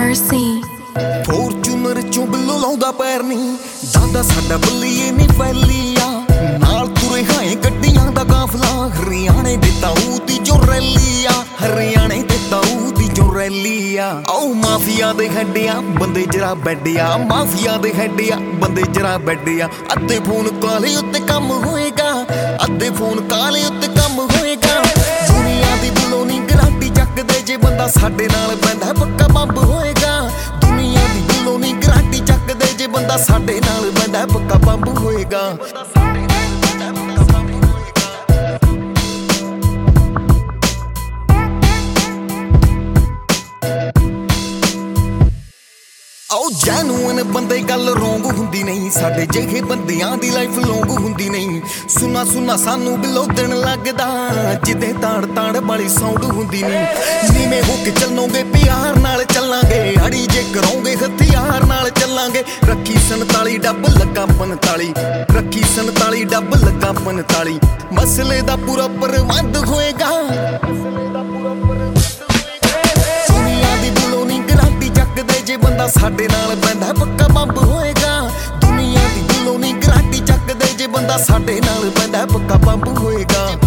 mercy। Fortuner ਚੋਂ ਬਿੱਲੋ ਲਾਉਂਦਾ ਪੈਰ ਨੀ, ਦਾਦਾ ਸਾਡਾ ਬੱਲੀਏ ਨੀ ਫੈਲੀਆ। ਨਾਲ ਤੁਰੇ ਹਾਏ ਗੱਡੀਆਂ ਦਾ ਕਾਫਲਾ, ਹਰਿਆਣੇ ਦੇ ਤਾਊ ਦੀ ਜੋ ਰੈਲੀ ਆ, ਹਰਿਆਣੇ ਦੇ ਤਾਊ ਦੀ ਜੋ ਰੈਲੀ ਆ। ਆਓ ਮਾਫੀਆ ਦੇ ਹੈਡਿਆ ਬੰਦੇ ਜਰਾ ਬੈਡਿਆ, ਮਾਫੀਆ ਦੇ ਹੈਡਿਆ ਬੰਦੇ ਜਰਾ ਬੈਡਿਆ। ਅੱਧੇ ਫੋਨ ਕਾਲੇ ਉੱਤੇ ਕੰਮ ਹੋਏਗਾ, ਅੱਧੇ ਫੋਨ ਕਾਲੇ ਉੱਤੇ ਕੰਮ ਹੋਏਗਾ। ਦੁਨੀਆ ਦੀ ਬਿੱਲੋ ਨੀ ਗਰਾਂਟੀ ਚੱਕਦੇ, ਜੇ ਬੰਦਾ ਸਾਡੇ ਨਾਲ ਪੈਂਦਾ ਪੱਕਾ ਬੰਬ ਹੋਏਗਾ। ਦੁਨੀਆ ਦੀ ਬਿੱਲੋ ਨੀ ਗਰਾਂਟੀ ਚੱਕਦੇ, ਜੇ ਬੰਦਾ ਸਾਡੇ ਨਾਲ ਪੈਂਦਾ ਪੱਕਾ ਬੰਬ ਹੋਏਗਾ। ਆਓ ਜੈਨੂਅਨ ਬੰਦੇ ਗੱਲ ਰੋਂਗ ਹੁੰਦੀ ਨਹੀਂ, ਸਾਡੇ ਜਿਹੇ ਬੰਦਿਆਂ ਦੀ ਲਾਈਫ ਲੌਂਗ ਹੁੰਦੀ ਨਹੀਂ। ਸੁਣਾ ਸੁਣਾ ਸਾਨੂੰ ਬਿੱਲੋ ਦਿਨ ਲੱਗਦਾ, ਜਿੱਦੇ ਤਾੜ ਤਾੜ ਵਾਲੀ ਸਾਊਂਡ ਹੁੰਦੀ ਨਹੀਂ। ਨੀਵੇਂ ਹੋ ਕੇ ਚੱਲੋਗੇ ਪਿਆਰ ਨਾਲ ਚੱਲਾਂਗੇ, ਅੜੀ ਜੇ ਕਰੋਗੇ ਹਥਿਆਰ ਨਾਲ ਚੱਲਾਂਗੇ। ਰੱਖੀ 47 ਡੱਬ ਲੱਗਾ 45, ਰੱਖੀ 47 ਡੱਬ ਲੱਗਾ 45। ਮਸਲੇ ਦਾ ਪੂਰਾ ਪ੍ਰਬੰਧ ਹੋਏਗਾ। ਜੇ ਬੰਦਾ ਸਾਡੇ ਨਾਲ ਪੈਂਦਾ ਪੱਕਾ ਬੰਬ ਹੋਏਗਾ। ਦੁਨੀਆ ਦੀ ਬਿੱਲੋ ਨੀ ਗਰਾਂਟੀ ਚੱਕਦੇ, ਜੇ ਬੰਦਾ ਸਾਡੇ ਨਾਲ ਪੈਂਦਾ ਪੱਕਾ ਬੰਬ ਹੋਏਗਾ।